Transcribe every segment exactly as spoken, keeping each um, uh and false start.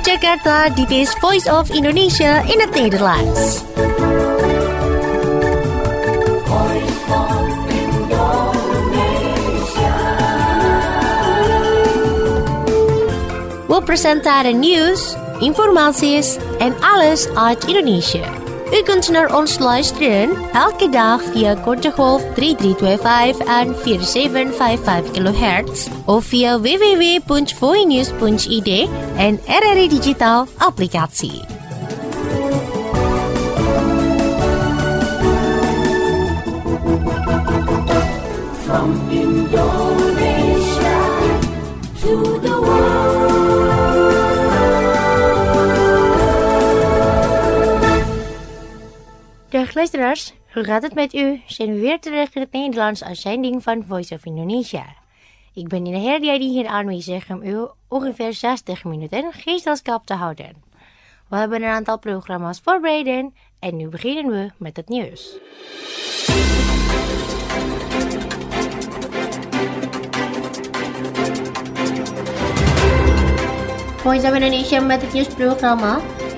Jakarta, dit is Voice of Indonesia in het Nederlands. Voice of Indonesia. We presenteren nieuws, informaties en alles uit Indonesië. U kunt naar ons luisteren elke dag via korte golf drie drie twee vijf en vier zeven vijf vijf kilohertz of via w w w punt voinews punt i d en R R I Digital applicatie. From Indonesia to the world. Dag luisteraars, hoe gaat het met u? Zijn we weer terug in het Nederlands uitzending van Voice of Indonesia. Ik ben in de Herdiadi hier aanwezig om u ongeveer zestig minuten gezelschap te houden. We hebben een aantal programma's voorbereid en nu beginnen we met het nieuws. Voice of Indonesia met het nieuwsprogramma.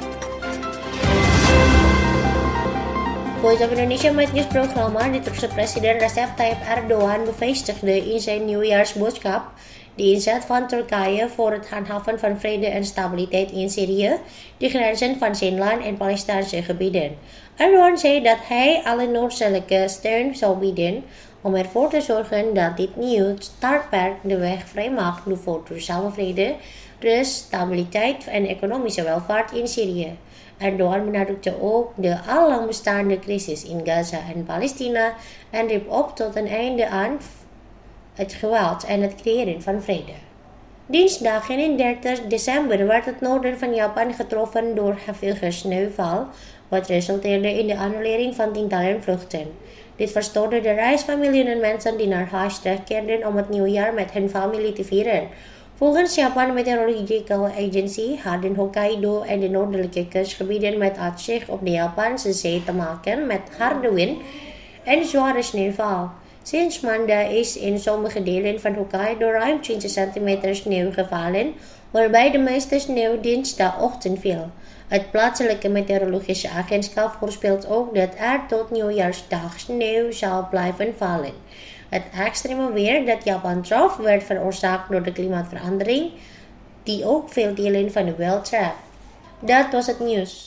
Voice of Indonesia met het nieuwsprogramma. De Turkse president Recep Tayyip Erdogan bevestigde in zijn nieuwjaarsboodschap de inzet van Turkije voor het handhaven van vrede en stabiliteit in Syrië, de grenzen van zijn land en Palestijnse gebieden. Erdogan zei dat hij alle noodzaakelijke steun zou bieden om ervoor te zorgen dat dit nieuwe startpunt de weg vrijmaakt voor duurzame vrede, rust, stabiliteit en economische welvaart in Syrië. Erdogan benadrukte ook de allang bestaande crisis in Gaza en Palestina en riep op tot een einde aan het geweld en het creëren van vrede. Dinsdag eenendertig december werd het noorden van Japan getroffen door hevige sneeuwval, wat resulteerde in de annulering van tientallen vluchten. Dit verstoorde de reis van miljoenen mensen die naar huis terugkeerden om het nieuwjaar met hun familie te vieren. Volgens Japan Meteorological Agency hadden Hokkaido en de noordelijke kustgebieden met uitzicht op de Japanse zee te maken met harde wind en zware sneeuwval. Sinds maandag is in sommige delen van Hokkaido ruim twintig centimeter sneeuw gevallen, waarbij de meeste sneeuw dinsdagochtend viel. Het plaatselijke meteorologische agentschap voorspelt ook dat er tot nieuwjaarsdag sneeuw zal blijven vallen. Het extreme weer dat Japan trof werd veroorzaakt door de klimaatverandering, die ook veel delen van de wereld treft. Dat was het nieuws.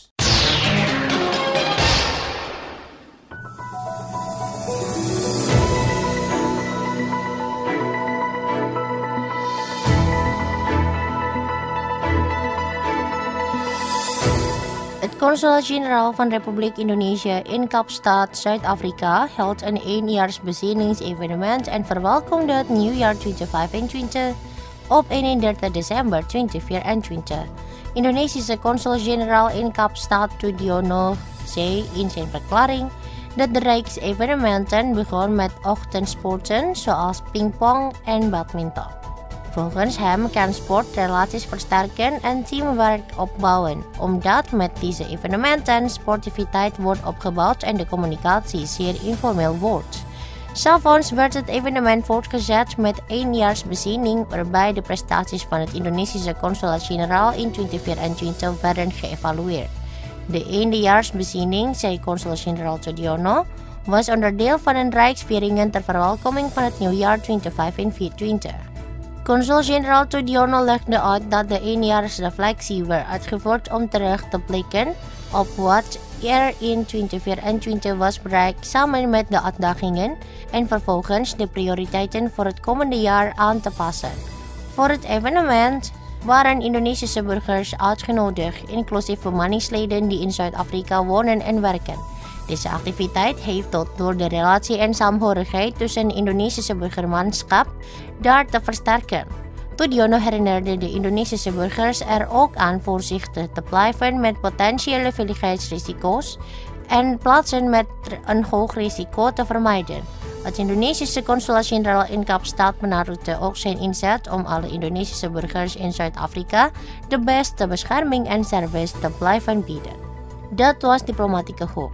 Het Consulaat-Generaal van Republiek Indonesië in Kaapstad, Zuid-Afrika hield een eenjaarsbezinningsevenement en verwelkomde het nieuwjaar twintig vijfentwintig op eenendertig december twintig vierentwintig. Indonesische Consulaat-Generaal in Kaapstad, Tudiono, zei in zijn verklaring dat de Rijksevenementen begon met ochtendsporten zoals pingpong en badminton. Volgens hem kan sport relaties versterken en teamwerk opbouwen, omdat met deze evenementen sportiviteit wordt opgebouwd en de communicatie zeer informeel wordt. 'S'avonds werd het evenement voortgezet met éénjaarsbezinning waarbij de prestaties van het Indonesische Consulaat-Generaal in twintig vierentwintig werden geëvalueerd. De eendejaarsbezinning, zei Consulaat-Generaal Tudiono, was onderdeel van een rijksvieringen ter verwelkoming van het nieuwjaar twintig vijfentwintig. Consul-generaal Tudiono legde uit dat de eenjaarsreflectie werd uitgevoerd om terug te blikken op wat er in twintig vierentwintig was bereikt samen met de uitdagingen en vervolgens de prioriteiten voor het komende jaar aan te passen. Voor het evenement waren Indonesische burgers uitgenodigd, inclusief bemanningsleden die in Zuid-Afrika wonen en werken. Deze activiteit heeft tot door de relatie en saamhorigheid tussen Indonesische burgermanschap daar te versterken. Tudiono herinnerde de Indonesische burgers er ook aan voorzichtig te blijven met potentiële veiligheidsrisico's en plaatsen met een hoog risico te vermijden. Het Indonesische Consulaat-Generaal in Kaapstad benadrukte ook zijn inzet om alle Indonesische burgers in Zuid-Afrika de beste bescherming en service te blijven bieden. Dat was diplomatieke hoek.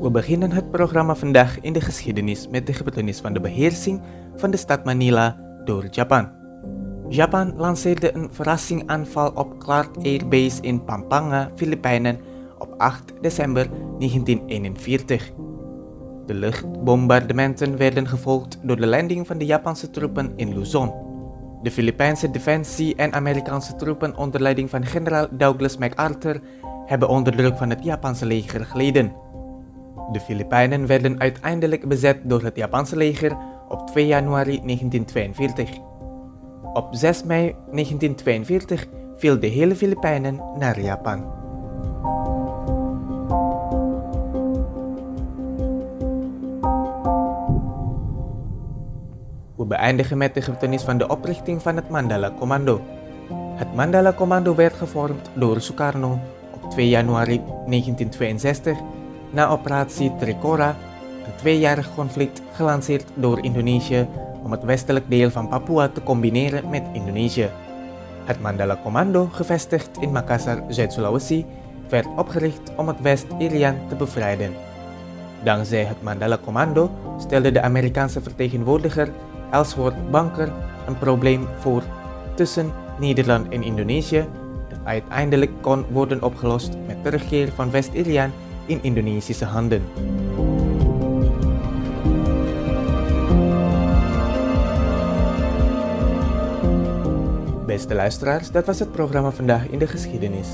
We beginnen het programma vandaag in de geschiedenis met de gebeurtenis van de beheersing van de stad Manila door Japan. Japan lanceerde een verrassingsaanval op Clark Air Base in Pampanga, Filipijnen op acht december negentien eenenveertig. De luchtbombardementen werden gevolgd door de landing van de Japanse troepen in Luzon. De Filipijnse defensie en Amerikaanse troepen onder leiding van generaal Douglas MacArthur hebben onder druk van het Japanse leger geleden. De Filipijnen werden uiteindelijk bezet door het Japanse leger op twee januari negentien tweeënveertig. Op zes mei negentien tweeënveertig viel de hele Filipijnen naar Japan. We beëindigen met de gebeurtenis van de oprichting van het Mandala Commando. Het Mandala Commando werd gevormd door Sukarno op twee januari negentien tweeënzestig na operatie Trikora, een tweejarig conflict gelanceerd door Indonesië om het westelijk deel van Papua te combineren met Indonesië. Het Mandala Commando, gevestigd in Makassar, Zuid-Sulawesi, werd opgericht om het West-Irian te bevrijden. Dankzij het Mandala Commando stelde de Amerikaanse vertegenwoordiger Ellsworth Bunker een probleem voor tussen Nederland en Indonesië dat uiteindelijk kon worden opgelost met terugkeer van West-Irian in Indonesische handen. Beste luisteraars, dat was het programma vandaag in de geschiedenis.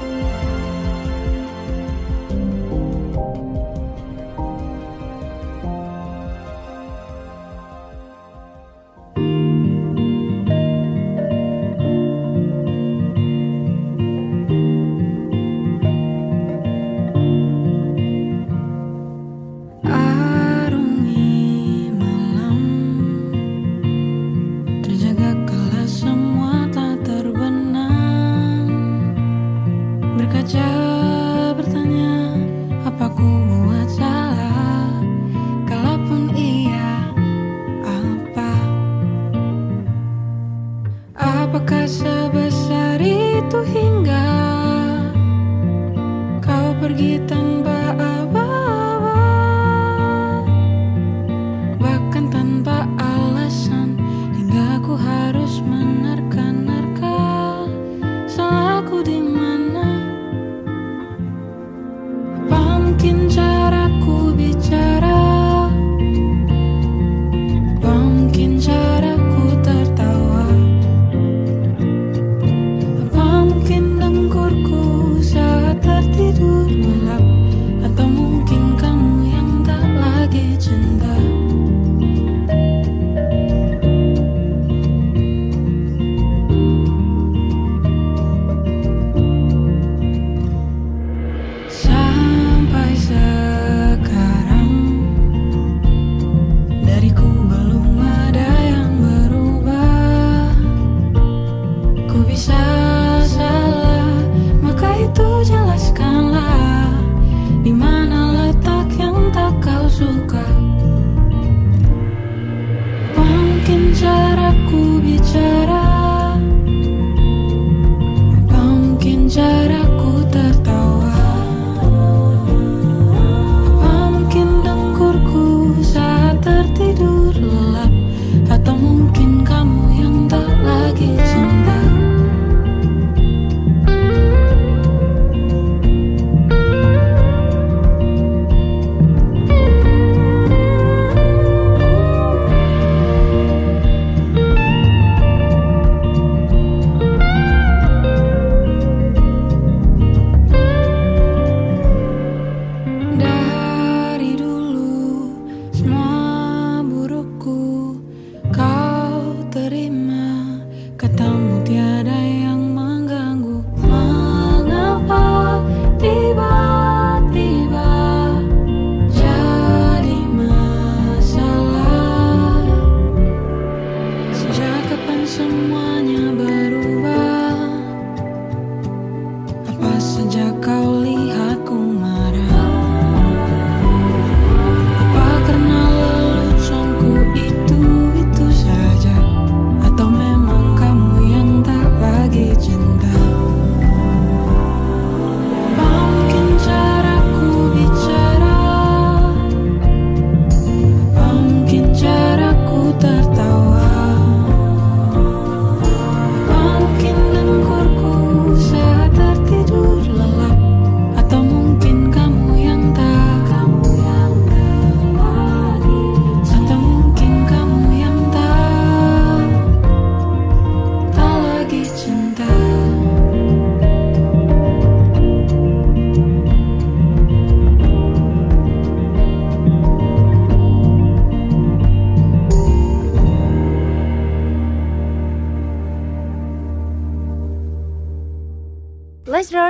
Apakah sebesar itu hingga kau pergi tanpa apa-apa, bahkan tanpa alasan, hingga ku harus menerka-nerka salahku di mana? Apa mungkin caraku bicara? Apa mungkin caraku tertawa? Tertidur melap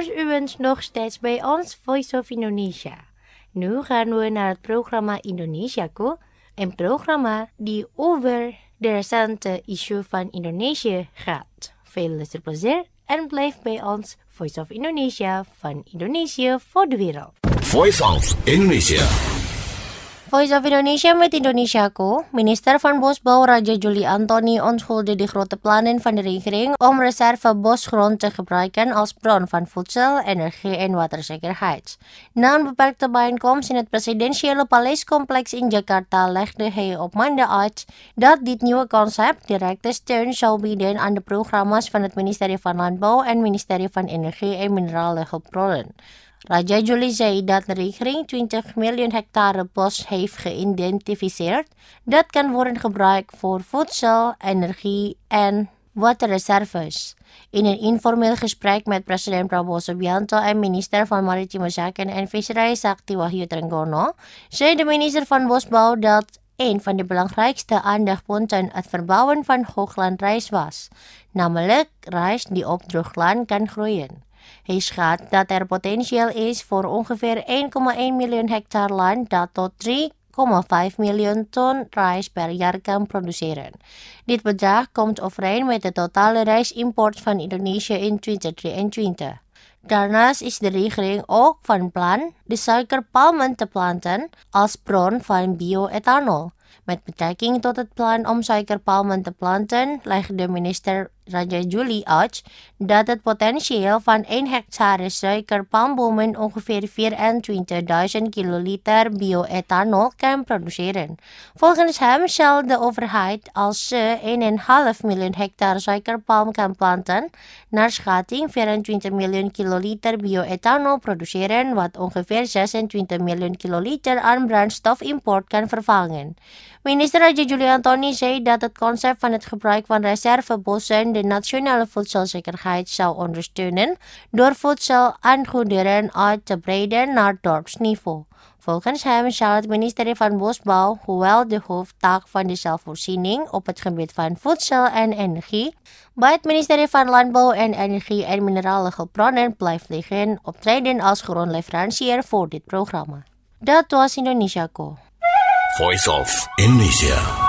luistert u bent nog steeds bij ons Voice of Indonesia. Nu gaan we naar het programma Indonesiaku, een programma die over de recente issue van Indonesië gaat. Veel luisterplezier en blijf bij ons Voice of Indonesia van Indonesië voor de wereld. Voice of Indonesia. Voice of Indonesia met Indonesiaku. Minister van Bosbouw Raja Juli Antoni onthulde de grote plannen van de regering om reserve bosgrond te gebruiken als bron van voedsel, energie en waterzekerheid. Na een beperkte bijeenkomst in het presidentiële paleiscomplex in Jakarta legde hij op maandag uit dat dit nieuwe concept directe steun zou bieden aan de programma's van het ministerie van Landbouw en ministerie van Energie en Minerale Hulpbronnen. Raja Juli zei dat de regering twintig miljoen hectare bos heeft geïdentificeerd dat kan worden gebruikt voor voedsel, energie en waterreserves. In een informeel gesprek met president Prabowo Subianto en minister van Maritieme Zaken en Visserij Sakti Wahyu Trenggono, zei de minister van Bosbouw dat een van de belangrijkste aandachtspunten het verbouwen van hooglandrijst was, namelijk rijst die op droogland kan groeien. Hij schat dat er potentieel is voor ongeveer één komma één miljoen hectare land dat tot drie komma vijf miljoen ton rijst per jaar kan produceren. Dit bedrag komt overeen met de totale rijstimport van Indonesië in twintig drieëntwintig. Daarnaast is de regering ook van plan de suikerpalmen te planten als bron van bioethanol. Met betrekking tot het plan om suikerpalmen te planten, legde minister Raja Juli uit dat het potentieel van één hectare suikerpalmbomen ongeveer vierentwintigduizend kiloliter bioethanol kan produceren. Volgens hem zal de overheid als ze één komma vijf miljoen hectare suikerpalm kan planten, naar schatting vierentwintig miljoen kiloliter bioethanol produceren, wat ongeveer zesentwintig miljoen kiloliter aan brandstofimport kan vervangen. Minister Raja Juli Antoni zei dat het concept van het gebruik van reservebossen de nationale voedselzekerheid zou ondersteunen door voedsel aan goederen uit te breiden naar dorpsniveau. Volgens hem zou het ministerie van Bosbouw, hoewel de hoofdtaak van de zelfvoorziening op het gebied van voedsel en energie bij het ministerie van Landbouw en Energie en Minerale Hulpbronnen blijft liggen, optreden als grondleverancier voor dit programma. Dat was Indonesiaku. Voice of Indonesia.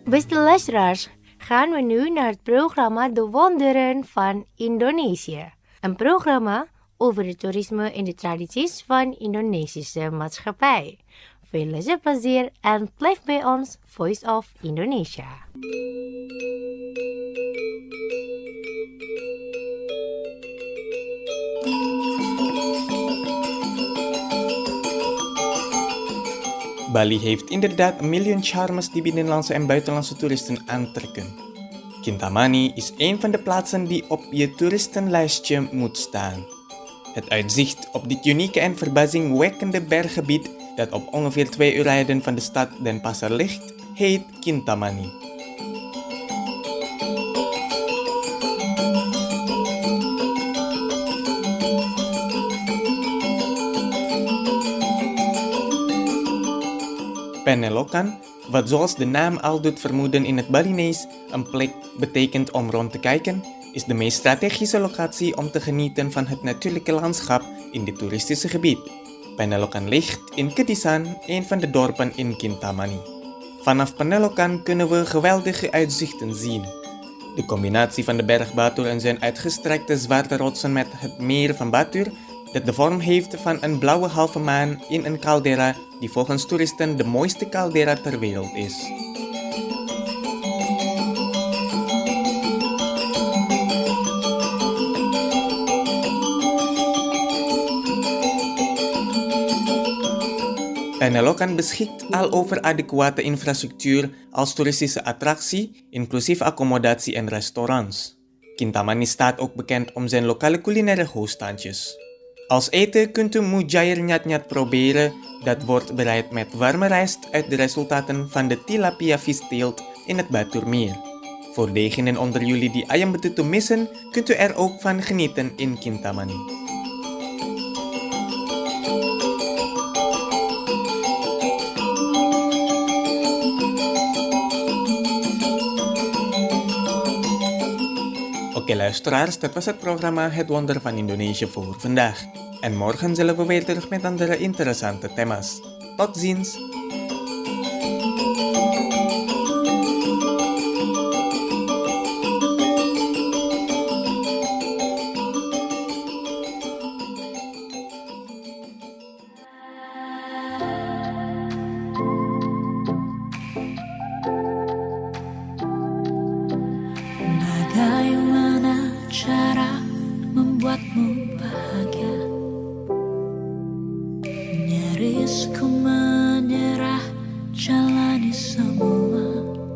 Beste luisteraars, gaan we nu naar het programma De Wonderen van Indonesië. Een programma over het toerisme en de tradities van Indonesische maatschappij. Veel luisterplezier en blijf bij ons Voice of Indonesia. Bali heeft inderdaad een miljoen charmes die binnenlandse en buitenlandse toeristen aantrekken. Kintamani is een van de plaatsen die op je toeristenlijstje moet staan. Het uitzicht op dit unieke en verbazingwekkende berggebied dat op ongeveer twee uur rijden van de stad Denpasar ligt, heet Kintamani. Penelokan, wat zoals de naam al doet vermoeden in het Balinees een plek betekent om rond te kijken, is de meest strategische locatie om te genieten van het natuurlijke landschap in dit toeristische gebied. Penelokan ligt in Kedisan, een van de dorpen in Kintamani. Vanaf Penelokan kunnen we geweldige uitzichten zien. De combinatie van de berg Batur en zijn uitgestrekte zwarte rotsen met het meer van Batur, dat de vorm heeft van een blauwe halve maan in een caldera die volgens toeristen de mooiste caldera ter wereld is. Penelokan beschikt al over adequate infrastructuur als toeristische attractie, inclusief accommodatie en restaurants. Kintamani staat ook bekend om zijn lokale culinaire hoogstandjes. Als eten kunt u mujair nyat-nyat proberen, dat wordt bereid met warme rijst uit de resultaten van de tilapia visteelt in het Baturmeer. Voor degenen onder jullie die ayam betutu missen, kunt u er ook van genieten in Kintamani. Oké luisteraars, dat was het programma Het Wonder van Indonesië voor vandaag. En morgen zullen we weer terug met andere interessante thema's. Tot ziens! Bagaimana cara membuatmu bahagia? Nyaris ku menyerah, jalani semua.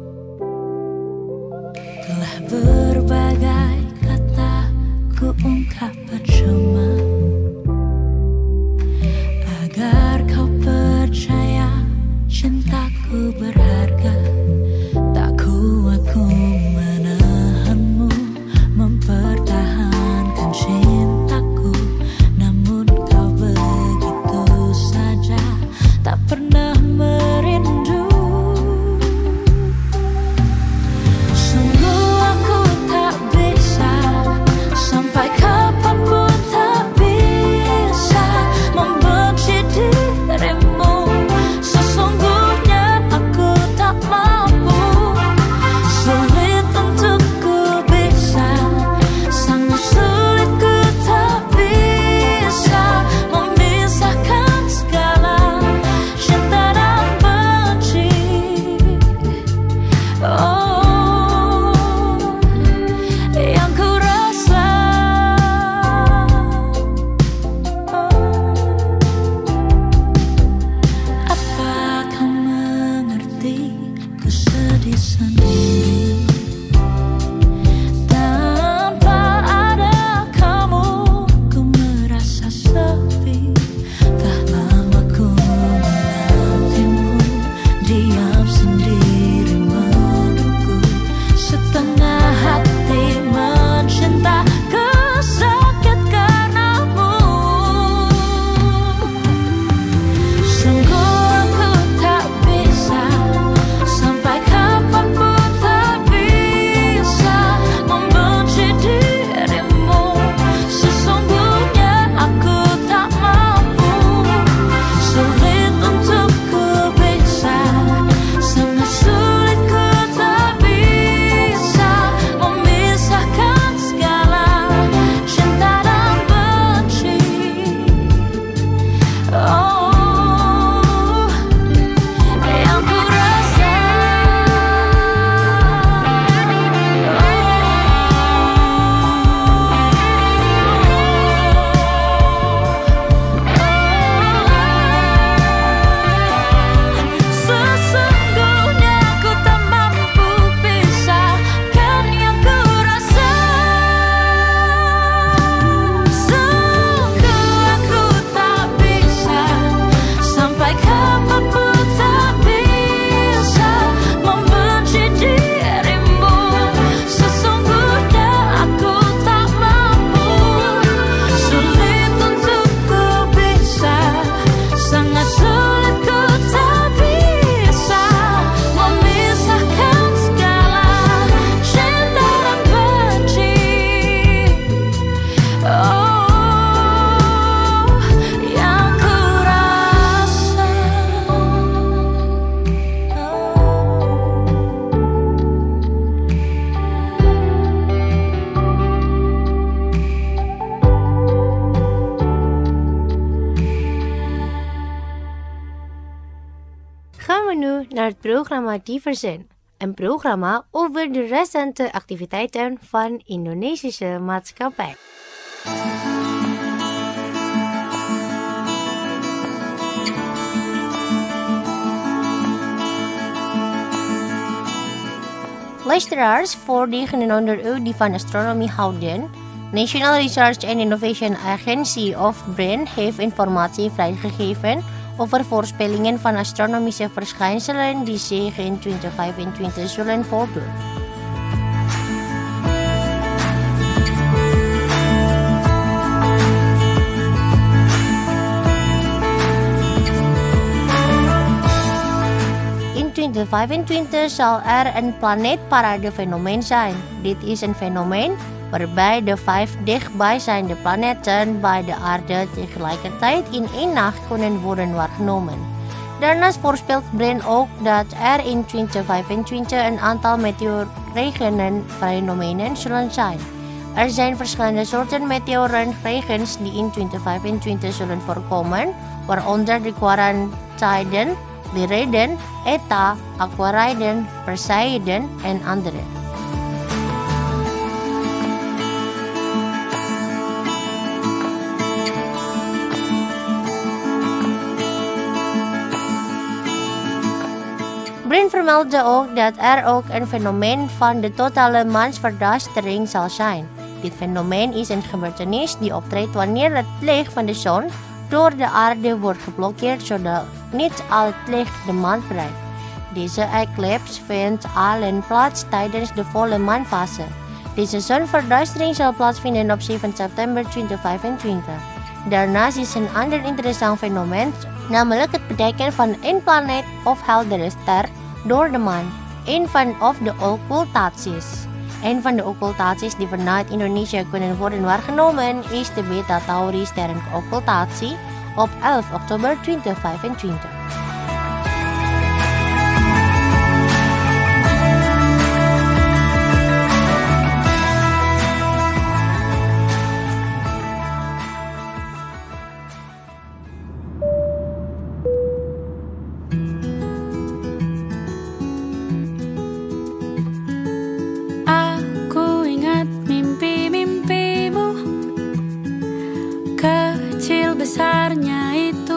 Telah berbagai kata ku ungkap percuma, agar kau percaya cintaku berharga. Tak kuat ku menahanmu, mempertahankan cintaku. Namun kau begitu saja, tak pernah merindu. Sungguh aku tak bisa, sampai kapanpun tak bisa membenci dirimu. Sesungguhnya aku tak mampu, sulit untuk ku bisa, sangat sulit ku tak bisa memisahkan segala cinta dan benci. Oh, yang ku rasa, oh, apa kau mengerti? Ku sedih sendiri. Tanpa ada kamu, ku merasa sepi. Tak lama ku menantimu, diam sendiri menunggu. Setengah hati mencinta, kesakit karenamu. Sungguh aku tak bisa, sampai kapanpun tak programma Diversen, een programma over de recente activiteiten van Indonesische maatschappij. Luisteraars, voor diegenen onder u die van astronomie houden, National Research and Innovation Agency of B R I N heeft informatie vrijgegeven over voorspellingen van astronomische verschijnselen die zich in twintig vijfentwintig zullen voordoen. In twintig vijfentwintig zal er een planeetparade-fenomeen zijn. Dit is een fenomeen waarbij de vijf dichtbijzijnde planeten bij de aarde tegelijkertijd in één nacht kunnen worden waargenomen. Daarnaast voorspelt B R I N ook dat er in twintig vijfentwintig een aantal meteoorregenfenomenen zullen zijn. Er zijn verschillende soorten meteorenregens die in twintig vijfentwintig zullen voorkomen, waaronder de Quarantiden, Lyraiden, Eta, Aquariden, Perseiden en andere. B R I N vermeldde ook dat er ook een fenomeen van de totale mansverduistering zal zijn. Dit fenomeen is een gebeurtenis die optreedt wanneer het licht van de zon door de aarde wordt geblokkeerd zodat niet al het licht de maan bereikt. Deze eclipse vindt alleen plaats tijdens de volle maanfase. Deze zonverduistering zal plaatsvinden op zeven september twintig vijfentwintig. Daarnaast is een ander interessant fenomeen, namelijk het betekenen van een planeet of heldere ster door de maan. Een van of de occultaties. Een van de occultaties die vanuit Indonesië kunnen worden waargenomen is de Beta Tauri sterrenoccultatie op elf oktober twintig vijfentwintig. Besarnya itu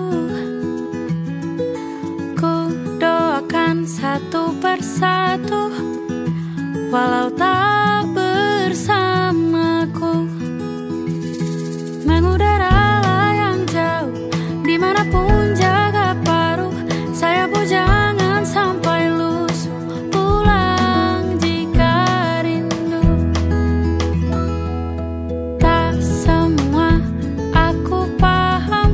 ku doakan satu persatu walau tak bersamaku mengudara layang jauh dimanapun jaga paruh sayapmu jangan sampai lusuh pulang jika rindu tak semua aku paham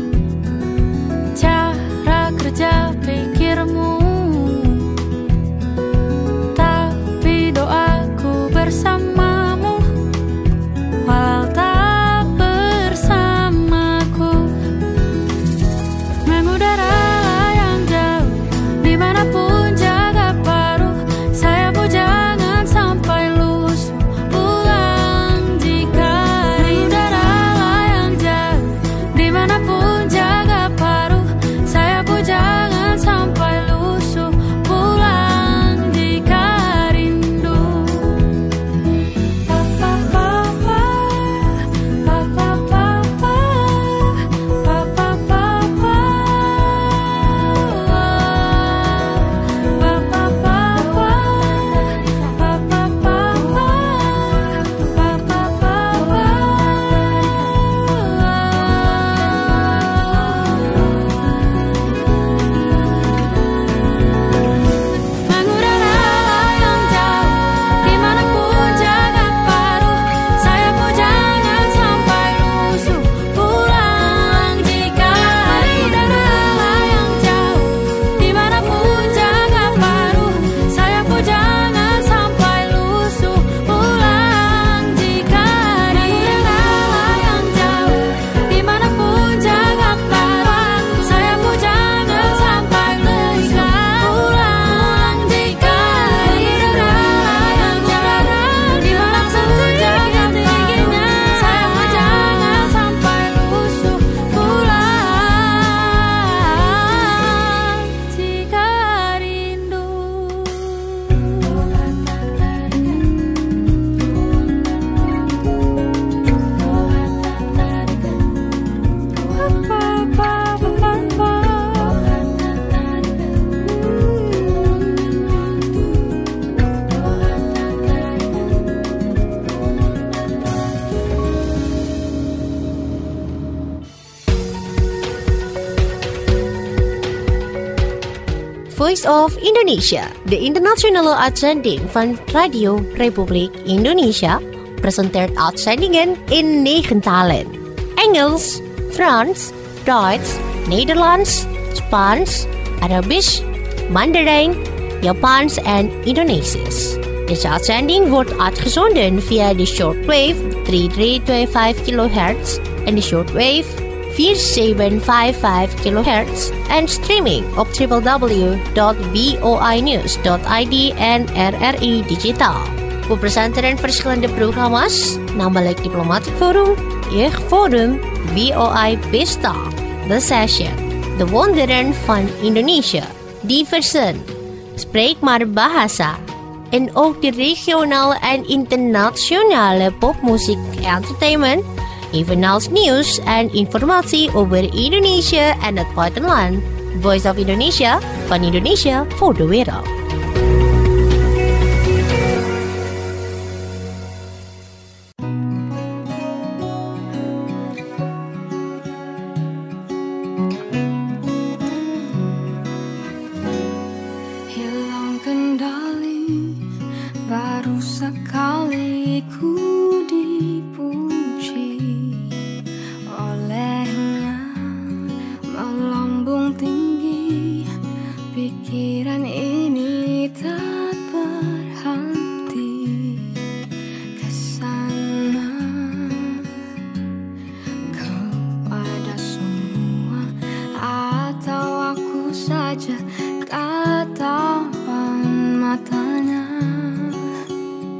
cara kerja pikirmu, tapi doaku Voice of Indonesia, de internationale uitzending van Radio Republiek Indonesia, presenteert uitzendingen in negen talen. Engels, Frans, Duits, Nederlands, Spaans, Arabisch, Mandarijn, Japans en Indonesisch. Deze uitzending wordt uitgezonden via de shortwave drie drie twee vijf kilohertz en de shortwave vier zeven vijf vijf kilohertz en streaming op w w w dot voinews dot i d en R R I Digitaal. We presenteren verschillende programma's, namelijk Diplomatic Forum, Jeugdforum, V O I Vista, The Session, De Wonderen van Indonesië, Diversen, Spreek maar Bahasa, en ook de regionale en internationale popmuziek entertainment, evenals nieuws en informatie over Indonesië en het buitenland. Voice of Indonesia, van Indonesia voor de wereld. Hilang kendali, baru sekali ku dipuji olehnya, melambung tinggi, pikiran ini tak berhenti ke sana, kepada semua atau aku saja tatapan matanya.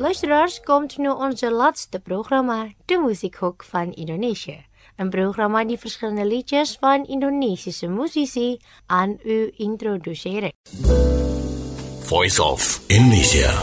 Luisteraars, komt nu onze laatste programma, De Muziekhoek van Indonesië. Een programma die verschillende liedjes van Indonesische muzici aan u introduceren. Voice of Indonesia.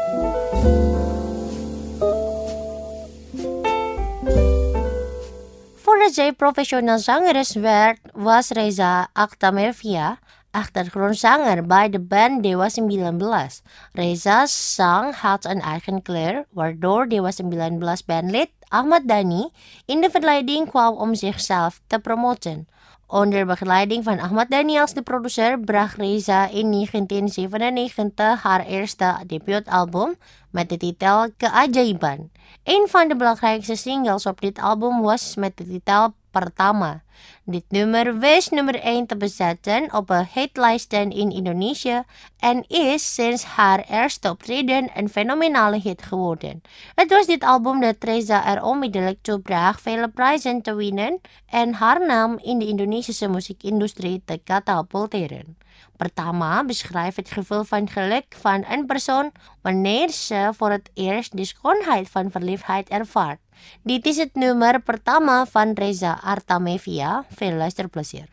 Voordat zij professioneel zangeres werd, was Reza Artamevia achtergrondzanger bij de band Dewa sembilan belas. Reza sang had een eigen kleur, waardoor Dewa sembilan belas bandlid Ahmad Dhani in de verleiding kwam om zichzelf te promoten. Onder begeleiding van Ahmad Dhani als de producer bracht Reza in negentien zevenennegentig haar eerste debuutalbum met de titel Keajaiban. Een van de belangrijkste singles op dit album was met de titel Pertama. Dit nummer wist nummer één te bezetten op een hitlijsten in Indonesië en is sinds haar eerste optreden een fenomenale hit geworden. Het was dit album dat Reza er onmiddellijk toe bracht vele prijzen te winnen en haar naam in de Indonesische muziekindustrie te katapulteren. Pertama beschrijft het gevoel van geluk van een persoon wanneer ze voor het eerst de schoonheid van verliefdheid ervaart. Dit is het nummer Pertama van Reza Artamevia. Veel luisterplezier.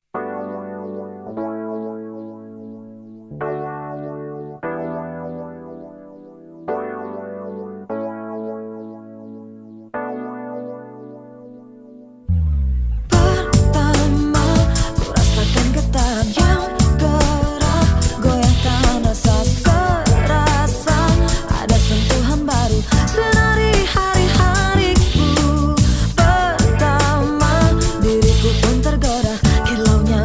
Hilaunya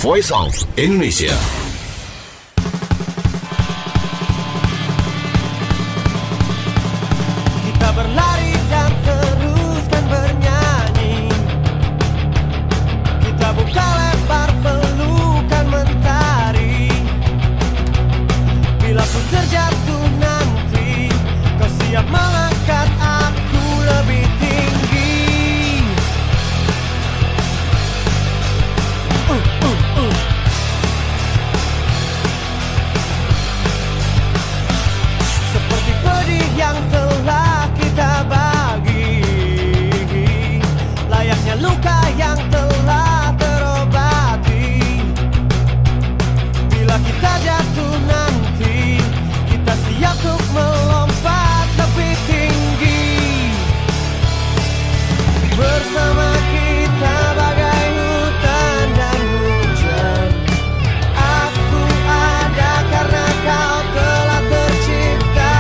Voice of Indonesia. Kita berlari dan teruskan bernyanyi. Kita buka lebar pelukan mentari. Bila ku terjatuh nanti, kau siap mengangkat aku lebih tinggi. Uh, uh, uh. Seperti pedih yang telah kita bagi, layaknya luka yang telah terobati. Bila kita jatuh nanti, kita siap untuk melompat lebih tinggi. Bersama kita bagai hutan dan hujan. Aku ada karena kau telah tercipta.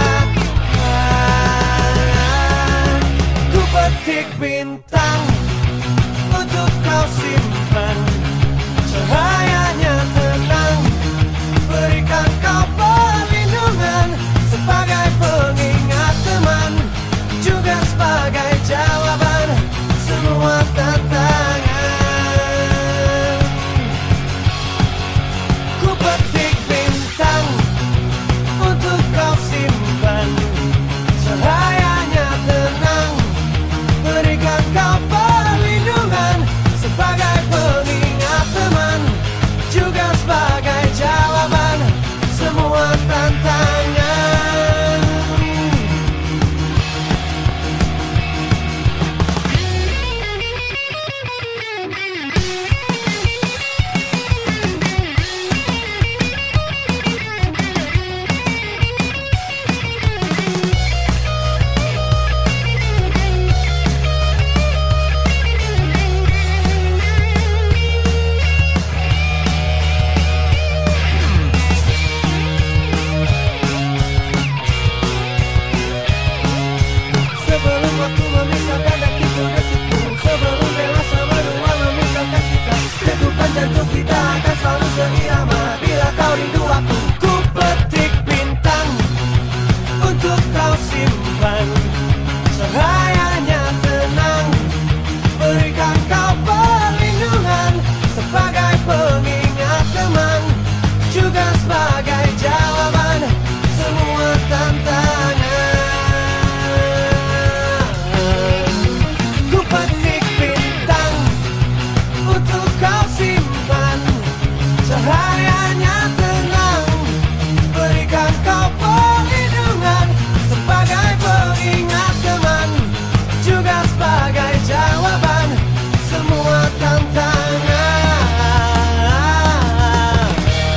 Ku petik bintang untuk kau simpan. Cahayanya tenang, berikan kau perlindungan sebagai pengingat teman, juga sebagai jawaban semua tantangan. Ku petik bintang untuk kau simpan. Cahayanya tenang, berikan kau perlindungan sebagai pengingat teman, juga sebagai jawaban semua tantangan. Sebelum waktu memisahkan dakiku detikku, sebelum dewasa berdua memisahkan kita, degupan jantung kita akan selalu seirama. Bila kau rindu aku, ku petik bintang untuk kau simpan. Cahayanya tenang, berikan kau perlindungan sebagai pengingat teman, juga sebagai jawaban semua tantangan. Ku petik bintang untuk kau simpan. Cahayanya tenang, berikan kau perlindungan sebagai pengingat teman, juga sebagai jawaban semua tantangan.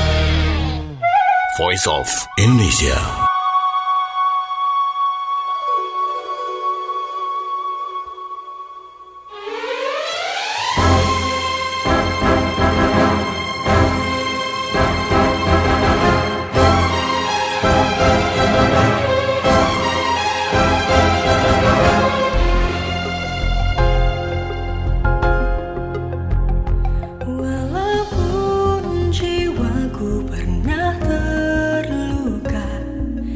Voice of Indonesia. Walaupun jiwaku pernah terluka,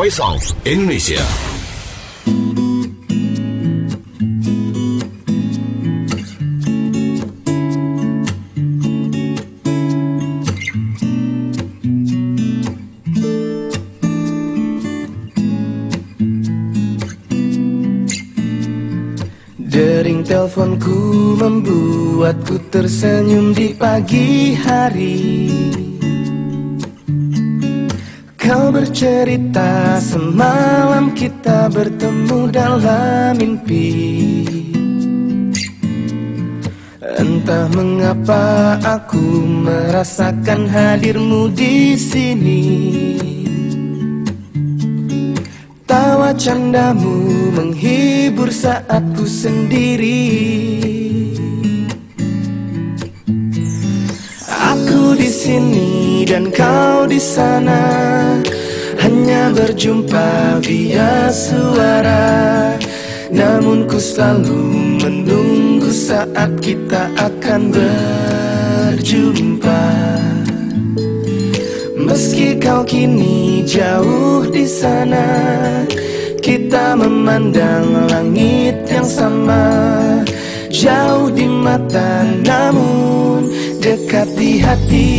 Voice of Indonesia. Dering teleponku membuatku tersenyum di pagi hari. Kau bercerita semalam kita bertemu dalam mimpi. Entah mengapa aku merasakan hadirmu di sini. Tawa candamu menghibur saat ku sendiri. Aku di sini dan kau di sana, hanya berjumpa via suara. Namun ku selalu menunggu saat kita akan berjumpa. Meski kau kini jauh di sana, kita memandang langit yang sama. Jauh di mata namun dekat di hati.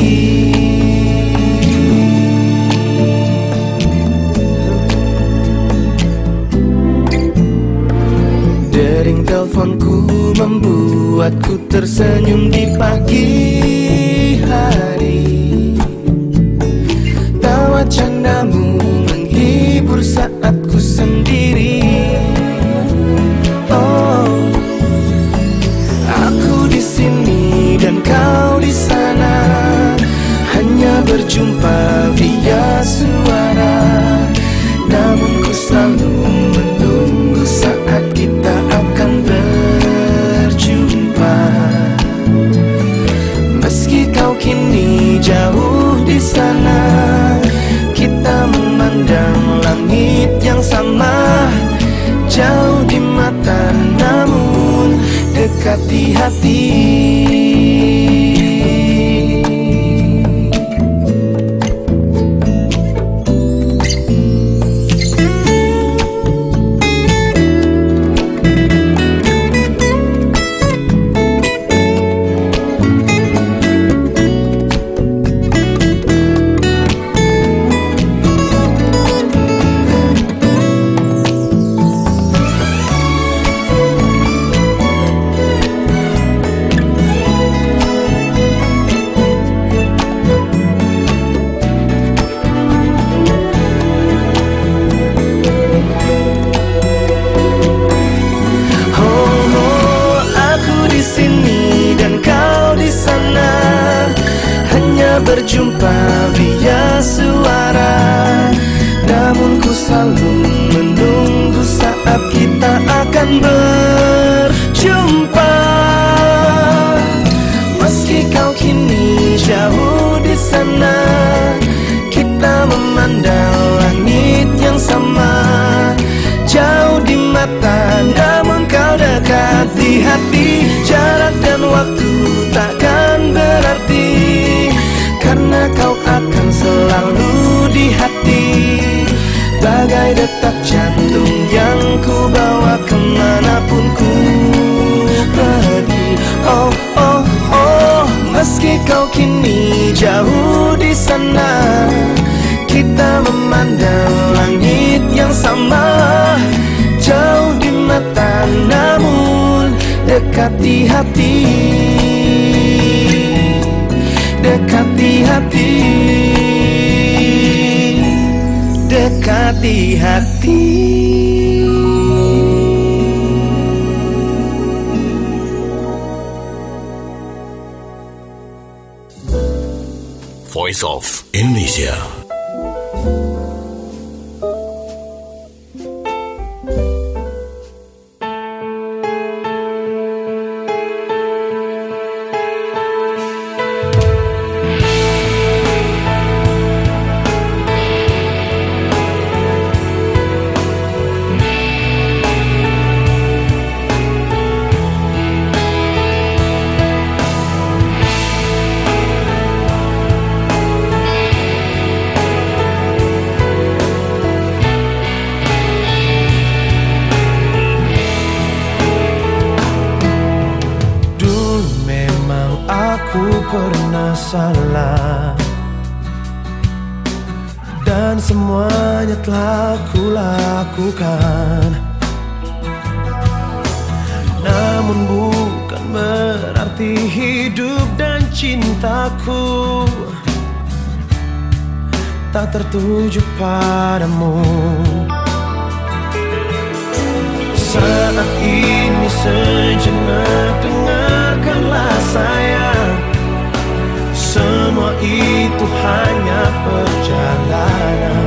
Dering teleponku membuatku tersenyum di pagi hari. Tawa candamu menghibur saat ku sendiri. Oh, aku di sini dan kau di sana, hanya berjumpa via suara. Namun ku selalu menunggu saat kita akan berjumpa. Meski kau kini jauh di sana, kita memandang langit yang sama. Jauh di mata namun dekat di hati. Berjumpa via suara. Namun ku selalu menunggu saat kita akan berjumpa. Meski kau kini jauh di sana, kita memandang langit yang sama. Jauh di mata namun kau dekat di hati. Jarak dan waktu takkan berarti, karena kau akan selalu di hati. Bagai detak jantung yang ku bawa kemanapun ku pergi. Oh, oh, oh, meski kau kini jauh di sana, kita memandang langit yang sama. Jauh di mata namun dekat di hati. Dekat di hati, dekat di hati. Voice of Indonesia. pernah salah, dan semuanya telah kulakukan. Namun bukan berarti hidup dan cintaku tak tertuju padamu. Saat ini sejenak dengarkanlah sayang, semua itu hanya perjalanan.